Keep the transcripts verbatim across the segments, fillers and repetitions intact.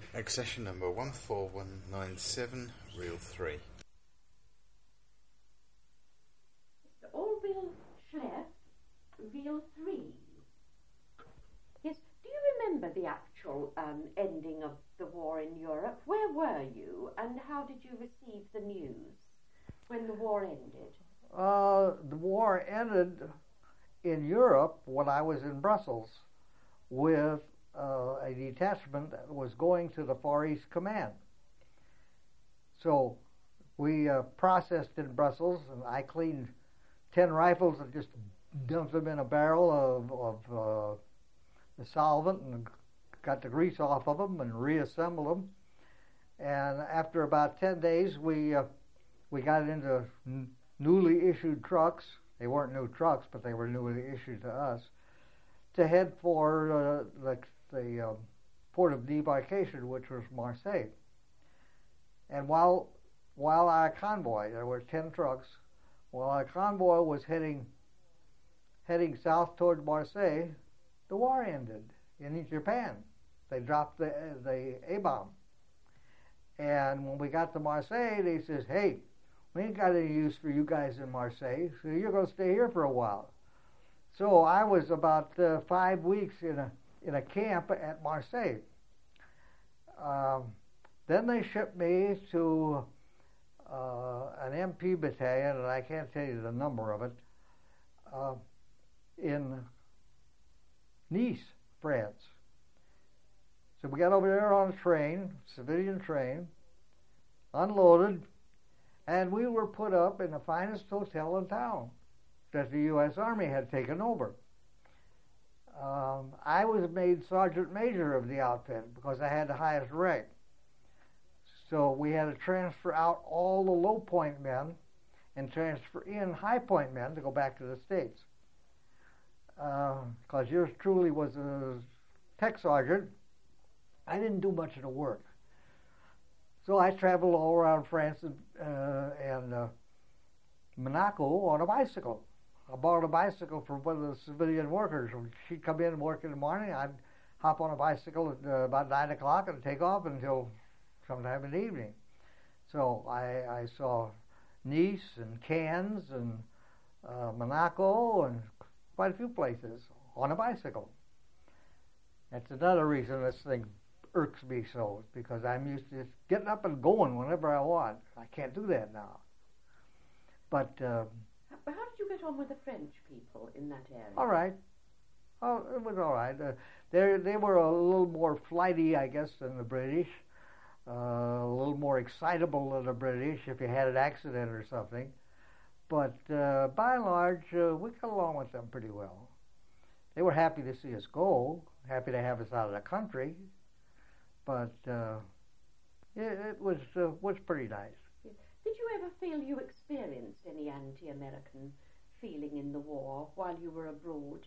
Accession number one four one nine seven, reel three. Mister Orville Schleff, reel three. Yes, do you remember the actual um, ending of the war in Europe? Where were you, and how did you receive the news when the war ended? Uh, the war ended in Europe when I was in Brussels with uh, a detachment that was going to the Far East Command. So we uh, processed in Brussels, and I cleaned ten rifles and just dumped them in a barrel of, of uh, the solvent and got the grease off of them and reassembled them. And after about ten days, we uh, we got into n- newly issued trucks. They weren't new trucks, but they were newly issued to us, to head for uh, the, the uh, port of debarkation, which was Marseille. And while while our convoy, there were ten trucks, while our convoy was heading heading south toward Marseille, the war ended in Japan. They dropped the the A-bomb. And when we got to Marseille, they says, "Hey, we ain't got any use for you guys in Marseille, so you're going to stay here for a while." So I was about uh, five weeks in a in a camp at Marseille. Um, then they shipped me to uh, an M P battalion, and I can't tell you the number of it, uh, in Nice, France. So we got over there on a train, civilian train, unloaded, and we were put up in the finest hotel in town that the U S Army had taken over. Um, I was made sergeant major of the outfit because I had the highest rank. So we had to transfer out all the low point men and transfer in high point men to go back to the States. Because uh, yours truly was a tech sergeant, I didn't do much of the work. So I traveled all around France and, uh, and uh, Monaco on a bicycle. I borrowed a bicycle from one of the civilian workers. She'd come in and work in the morning. I'd hop on a bicycle at uh, about nine o'clock and take off until sometime in the evening. So I, I saw Nice and Cannes and uh, Monaco and quite a few places on a bicycle. That's another reason this thing irks me so, because I'm used to just getting up and going whenever I want. I can't do that now. But uh, how did you get on with the French people in that area? All right. Oh, it was all right. Uh, they they were a little more flighty, I guess, than the British. Uh, a little more excitable than the British if you had an accident or something. But uh, by and large, uh, we got along with them pretty well. They were happy to see us go, happy to have us out of the country. But uh, it, it was uh, was pretty nice. Did you ever feel you experienced any anti-American feeling in the war while you were abroad?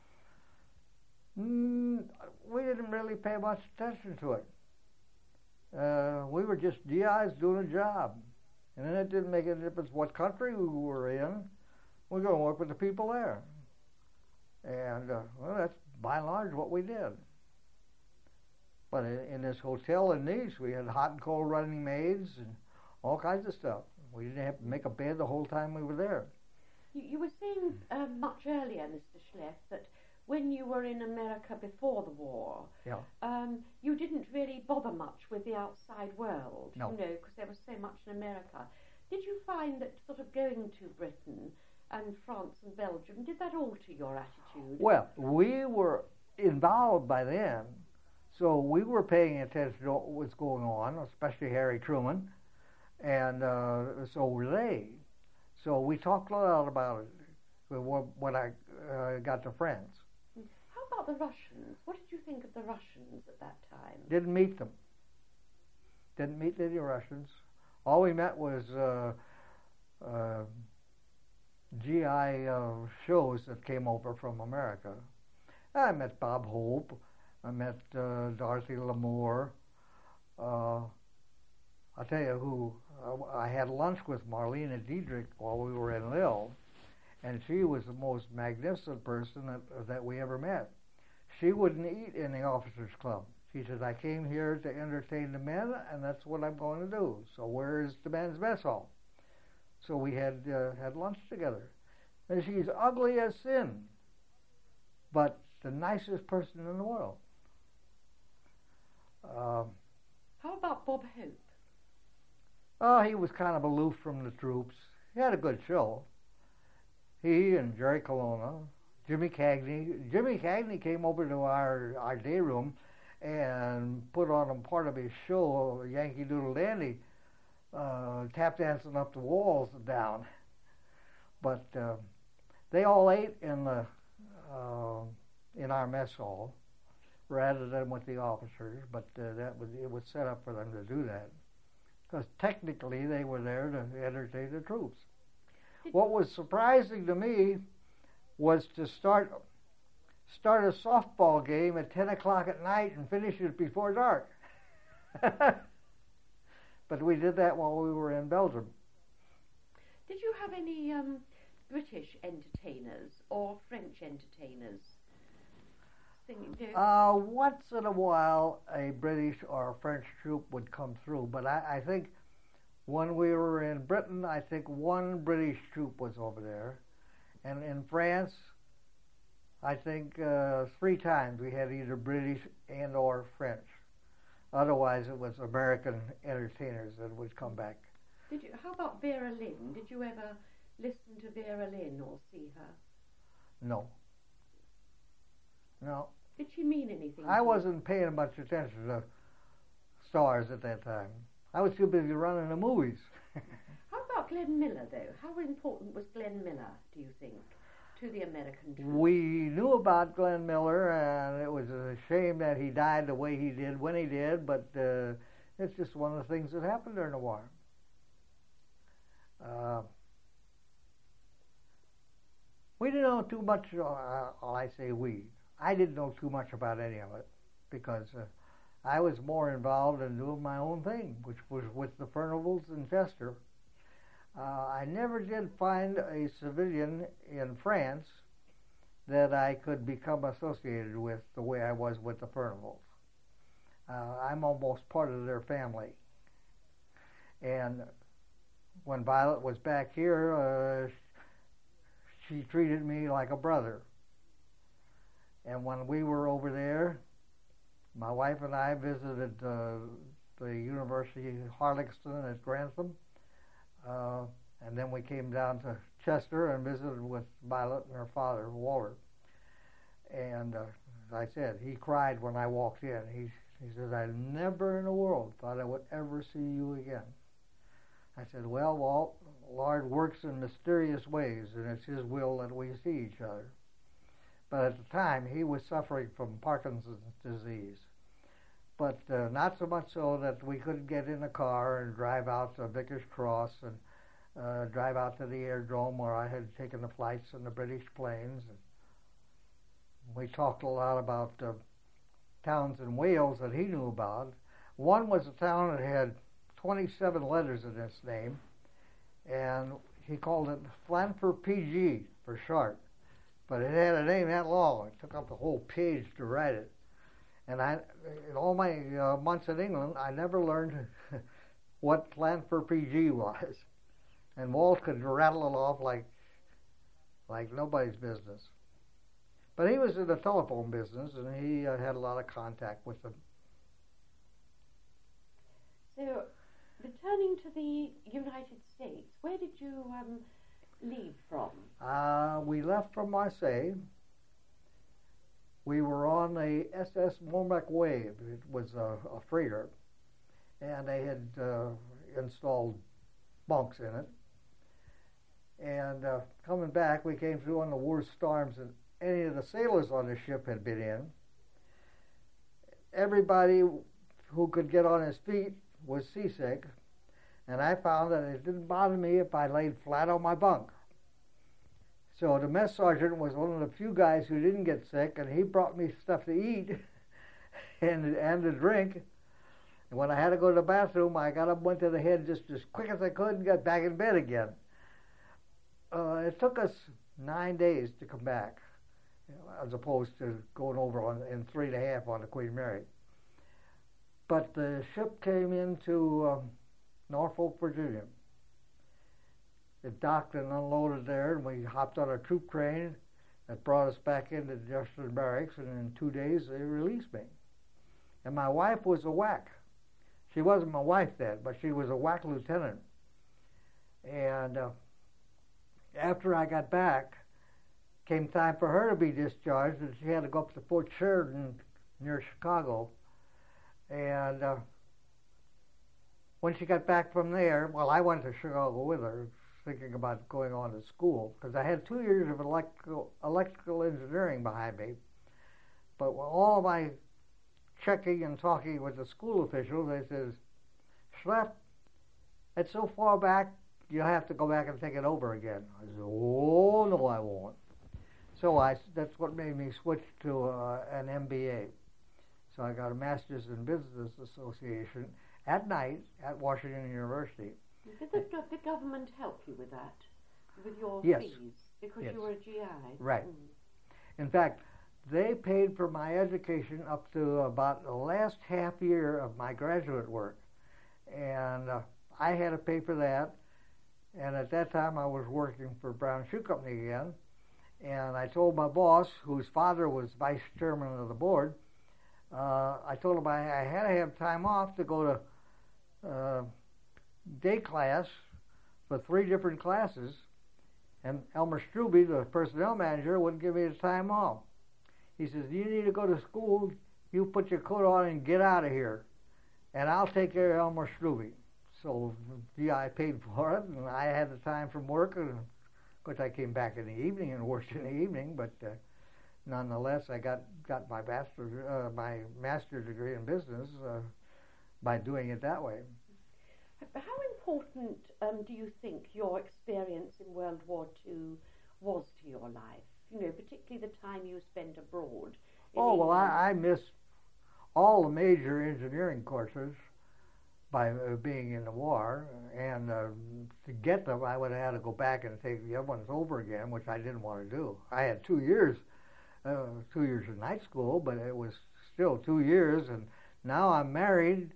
Mm, we didn't really pay much attention to it. Uh, we were just G Is doing a job. And then it didn't make any difference what country we were in. We're going to work with the people there. And, uh, well, that's by and large what we did. But in, in this hotel in Nice, we had hot and cold running maids and all kinds of stuff. We didn't have to make a bed the whole time we were there. You, you were saying uh, much earlier, Mister Schleff, that when you were in America before the war, yeah. um, you didn't really bother much with the outside world, no. you know, because there was so much in America. Did you find that sort of going to Britain and France and Belgium, did that alter your attitude? Well, we were involved by then, so we were paying attention to what was going on, especially Harry Truman. And uh, so were they. So we talked a lot about it when I uh, got to France. How about the Russians? What did you think of the Russians at that time? Didn't meet them. Didn't meet any Russians. All we met was uh, uh, G I uh, shows that came over from America. I met Bob Hope. I met uh, Dorothy Lamour. Uh, I'll tell you who, uh, I had lunch with Marlene Dietrich while we were in Lille, and she was the most magnificent person that, that we ever met. She wouldn't eat in the officers' club. She said, I came here to entertain the men, and that's what I'm going to do. So where is the men's mess hall? So we had uh, had lunch together. And she's ugly as sin, but the nicest person in the world. Um, How about Bob Hope? oh, he was kind of aloof from the troops. He had a good show. He and Jerry Colonna, Jimmy Cagney. Jimmy Cagney came over to our, our day room and put on a part of his show, Yankee Doodle Dandy, uh, tap dancing up the walls down. But uh, they all ate in the uh, in our mess hall rather than with the officers. But uh, that was it was set up for them to do that because technically they were there to entertain the troops. What was surprising to me was to start start a softball game at ten o'clock at night and finish it before dark. But we did that while we were in Belgium. Did you have any um, British entertainers or French entertainers singing? Do Uh, once in a while, a British or a French troupe would come through, but I, I think when we were in Britain, I think one British troupe was over there, and in France, I think uh, three times we had either British and or French. Otherwise, it was American entertainers that would come back. Did you? How about Vera Lynn? Did you ever listen to Vera Lynn or see her? No. No. Did she mean anything? I to you? wasn't paying much attention to stars at that time. I was too busy running the movies. How about Glenn Miller, though? How important was Glenn Miller, do you think, to the American troops? We knew about Glenn Miller, and it was a shame that he died the way he did when he did, but uh, it's just one of the things that happened during the war. Uh, we didn't know too much, uh, I say we. I didn't know too much about any of it because uh, I was more involved in doing my own thing, which was with the Furnival's in Chester. Uh, I never did find a civilian in France that I could become associated with the way I was with the Furnivals. Uh, I'm almost part of their family. And when Violet was back here, uh, she treated me like a brother. And when we were over there, my wife and I visited uh, the University of Harlexton at Grantham. Uh, and then we came down to Chester and visited with Violet and her father, Walter. And uh, as I said, he cried when I walked in. He, he said, I never in the world thought I would ever see you again. I said, well, Walt, Lord works in mysterious ways, and it's His will that we see each other. But at the time, he was suffering from Parkinson's disease. But uh, not so much so that we couldn't get in a car and drive out to Vickers Cross and uh, drive out to the aerodrome where I had taken the flights in the British planes. And we talked a lot about uh, towns in Wales that he knew about. One was a town that had twenty-seven letters in its name, and he called it Flanford P G for short. But it had a name that long. It took up the whole page to write it. And I, in all my uh, months in England, I never learned what Flanford P G was. And Walt could rattle it off like, like nobody's business. But he was in the telephone business, and he uh, had a lot of contact with them. So, returning to the United States, where did you um, leave from? Uh, we left from Marseille. We were on the S S Mormac Wave. It was a, a freighter, and they had uh, installed bunks in it. And uh, coming back, we came through on the worst storms that any of the sailors on the ship had been in. Everybody who could get on his feet was seasick, and I found that it didn't bother me if I laid flat on my bunk. So the mess sergeant was one of the few guys who didn't get sick, and he brought me stuff to eat and and to drink. And when I had to go to the bathroom, I got up, went to the head just as quick as I could, and got back in bed again. Uh, it took us nine days to come back, as opposed to going over on, in three and a half on the Queen Mary. But the ship came into um, Norfolk, Virginia. It docked and unloaded there, and we hopped on a troop train that brought us back into Jefferson Barracks, and in two days they released me. And my wife was a W A C. She wasn't my wife then, but she was a W A C lieutenant. And uh, after I got back, came time for her to be discharged, and she had to go up to Fort Sheridan near Chicago. And uh, when she got back from there, well, I went to Chicago with her, thinking about going on to school, because I had two years of electrical, electrical engineering behind me. But with all my checking and talking with the school officials, they says, Schlepp, it's so far back, you'll have to go back and take it over again. I said, oh, no, I won't. So I, that's what made me switch to uh, an M B A. So I got a Master's in Business Association at night at Washington University. Did the, the government help you with that, with your Yes. fees, because Yes. you were a G I? Right. Mm. In fact, they paid for my education up to about the last half year of my graduate work. And uh, I had to pay for that. And at that time, I was working for Brown Shoe Company again. And I told my boss, whose father was vice chairman of the board, uh, I told him I, I had to have time off to go to uh, day class for three different classes. And Elmer Struby, the personnel manager, wouldn't give me the time off. He says, you need to go to school, you put your coat on and get out of here, and I'll take care of Elmer Struby. So G I paid for it, and I had the time from work, and of course I came back in the evening and worked in the evening, but uh, nonetheless I got, got my bachelor, uh, my master's degree in business uh, by doing it that way. How important um, do you think your experience in World War Two was to your life? You know, particularly the time you spent abroad. Oh, well, England. I, I missed all the major engineering courses by uh, being in the war, and uh, to get them, I would have had to go back and take the other ones over again, which I didn't want to do. I had two years, uh, two years in night school, but it was still two years, and now I'm married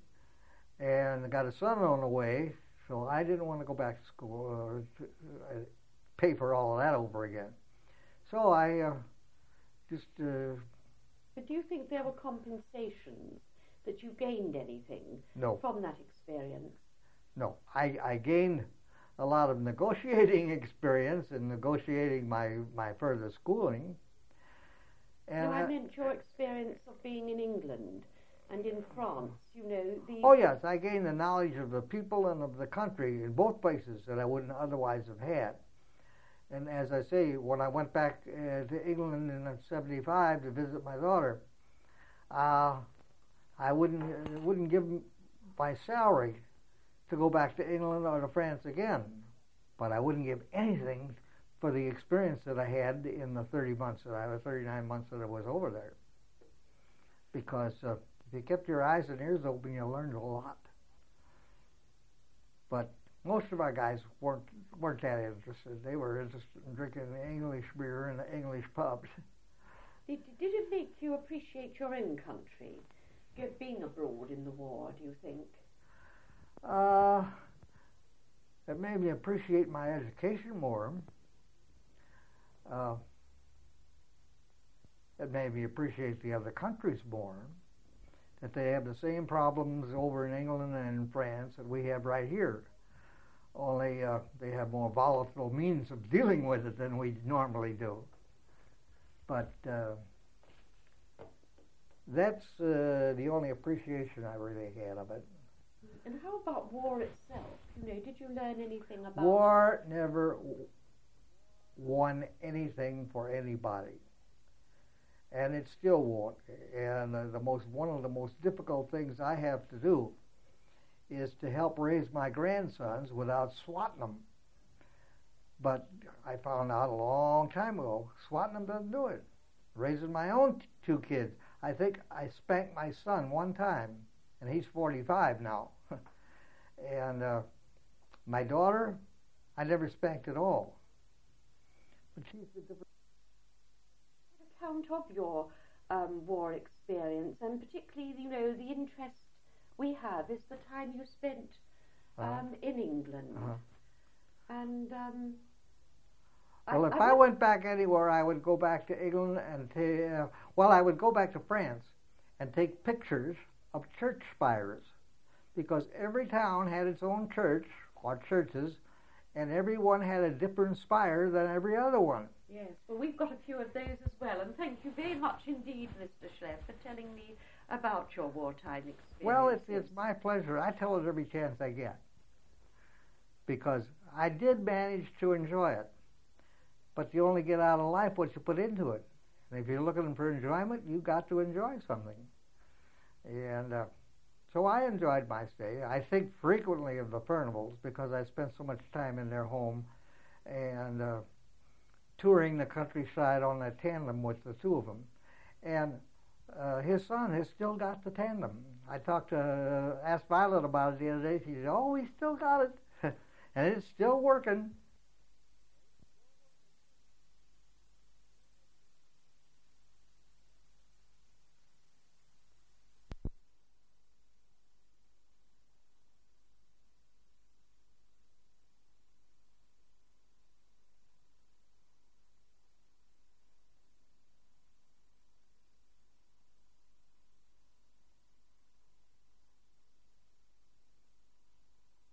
and got a son on the way, so I didn't want to go back to school or to, uh, pay for all of that over again. So I uh, just... Uh, But do you think there were compensations, that you gained anything no. from that experience? No, I, I gained a lot of negotiating experience in negotiating my, my further schooling. And no, I uh, meant your experience of being in England and in France, you know. The oh yes, I gained the knowledge of the people and of the country in both places that I wouldn't otherwise have had. And as I say, when I went back uh, to England in seventy-five to visit my daughter, uh, I wouldn't uh, wouldn't give my salary to go back to England or to France again, but I wouldn't give anything for the experience that I had in the thirty months that I was thirty-nine months that I was over there. Because uh, if you kept your eyes and ears open, you learned a lot. But most of our guys weren't weren't that interested. They were interested in drinking English beer in the English pubs. Did, did it make you appreciate your own country, get, being abroad in the war, do you think? Uh, it made me appreciate my education more. Uh, it made me appreciate the other countries more. That they have the same problems over in England and in France that we have right here. Only uh, they have more volatile means of dealing with it than we normally do. But uh, that's uh, the only appreciation I really had of it. And how about war itself? You know, did you learn anything about War never w- won anything for anybody, and it still won't. And uh, the most one of the most difficult things I have to do is to help raise my grandsons without swatting them. But I found out a long time ago, swatting them doesn't do it. Raising my own t- two kids, I think I spanked my son one time, and he's forty-five now. And uh, my daughter, I never spanked at all. But she's the different account of your um, war experience, and particularly, you know, the interest we have is the time you spent um, Uh-huh. in England. Uh-huh. And um, Well, if I, went- went back anywhere, I would go back to England and ta- uh, well, I would go back to France and take pictures of church spires, because every town had its own church or churches, and every one had a different spire than every other one. Yes, well, we've got a few of those as well, and thank you very much indeed, Mister Schleff, for telling me about your wartime experience. Well, it's it's my pleasure. I tell it every chance I get, because I did manage to enjoy it. But you only get out of life what you put into it. And if you're looking for enjoyment, you got to enjoy something. And uh, so I enjoyed my stay. I think frequently of the Furnival's because I spent so much time in their home and uh, touring the countryside on that tandem with the two of them. And uh, his son has still got the tandem. I talked to, uh, asked Violet about it the other day. She said, "Oh, we still got it." And it's still working.